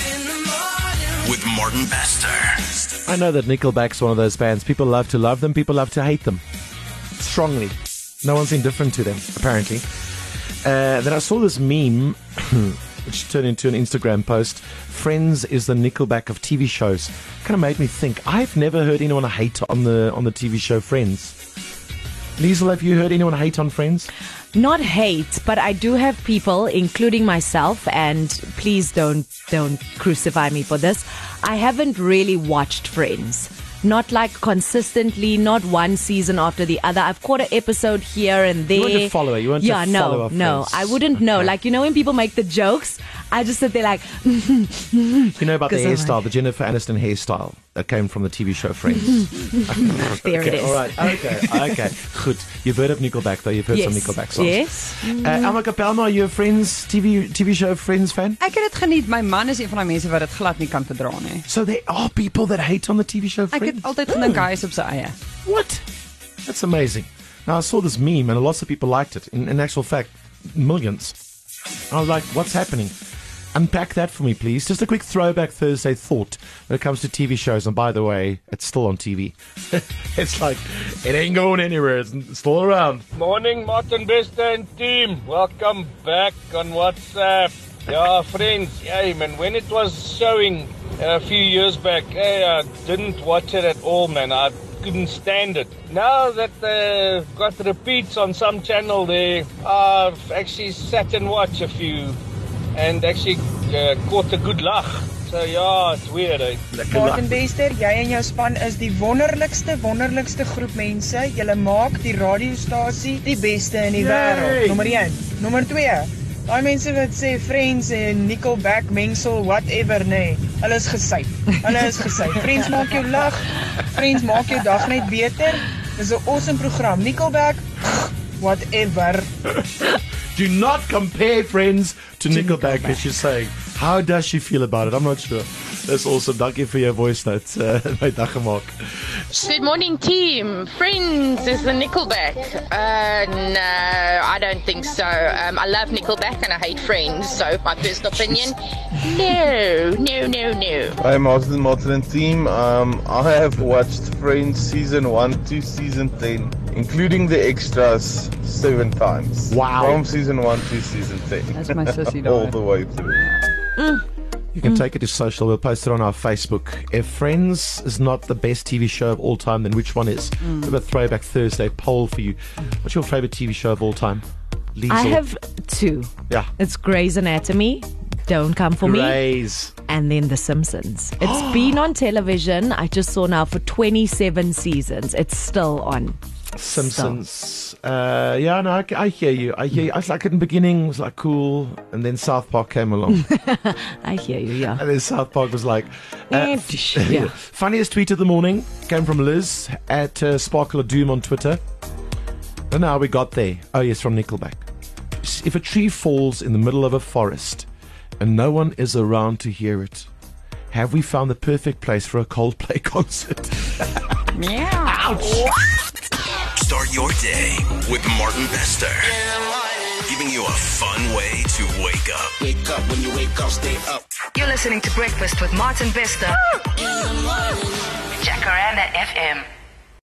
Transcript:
With Martin Bester. I know that Nickelback's one of those bands. People love to love them, people love to hate them. Strongly. No one's indifferent to them, apparently. Then I saw this meme, which turned into an Instagram post. Friends is the Nickelback of TV shows. Kind of made me think. I've never heard anyone hate on the TV show Friends. Liesl, have you heard anyone hate on Friends? Not hate, but I do have people, including myself, and please don't crucify me for this. I haven't really watched Friends. Not like consistently, not one season after the other. I've caught an episode here and there. You weren't a follower. You weren't a follower of Friends. I wouldn't know. Like, you know, when people make the jokes, I just sit there like... You know about the hairstyle, the Jennifer Aniston hairstyle that came from the TV show Friends? There it is. All right. Okay. Good. You've heard of Nickelback, though. You've heard some Nickelback songs. Yes. Alma Kapelma, are you a Friends TV show Friends fan? Ek het dit geniet. My man is een van die mense wat dit glad nie kan verdra nie. So there are people that hate on the TV show Friends? Ek het altyd gedink hy is op sy eie. What? That's amazing. Now, I saw this meme and lots of people liked it. In actual fact, millions. I was like, what's happening? Unpack that for me, please. Just a quick throwback Thursday thought when it comes to TV shows. And by the way, it's still on TV. It's like, it ain't going anywhere. It's still around. Morning, Martin Bester and team. Welcome back on WhatsApp. Yeah, friends. Hey, man, when it was showing a few years back, I didn't watch it at all, man. I couldn't stand it. Now that they've got repeats on some channel there, I've actually sat and watched a few and actually caught a good laugh. So yeah, it's weird, eh? Martin Bester, jy en jou span is die wonderlikste groep mense. Julle maak die radiostasie die beste in die wêreld. Nommer 1. Nommer 2. Daai mense wat sê Friends en Nickelback mengsel whatever, nee. Hulle is gesyp. Friends maak jou lag. Friends maak jou dag net beter. Dis 'n awesome program. Nickelback, whatever. Do not compare Friends to Nickelback, as you're saying. How does she feel about it? I'm not sure. That's awesome. Dankie vir jou voice notes. My dag gemaak. Good morning, team. Friends is the Nickelback. No, I don't think so. I love Nickelback and I hate Friends. So my personal opinion, no. Hi, Martin and team. I have watched Friends season 1 to season 10, including the extras 7 times. Wow. From season 1 to season 10. That's my sissy All dog. the way through. You can take it to social. We'll post it on our Facebook. If Friends is not the best TV show of all time, then which one is? We have a Throwback Thursday poll for you. What's your favorite TV show of all time? Liesl? I have 2. Yeah. It's Grey's Anatomy. Don't come for me. Grey's. And then The Simpsons. It's been on television. I just saw now for 27 seasons. It's still on. Simpsons. Yeah, no, I hear you. I was like, in the beginning, it was like cool. And then South Park came along. I hear you, yeah. And then South Park was like... Yeah. Funniest tweet of the morning came from Liz at Sparkle of Doom on Twitter. I don't know how we got there. Oh, yes, from Nickelback. If a tree falls in the middle of a forest and no one is around to hear it, have we found the perfect place for a Coldplay concert? Yeah. Ouch! Start your day with Martin Bester. Giving you a fun way to wake up. Wake up, when you wake up, stay up. You're listening to Breakfast with Martin Bester. Jacaranda FM.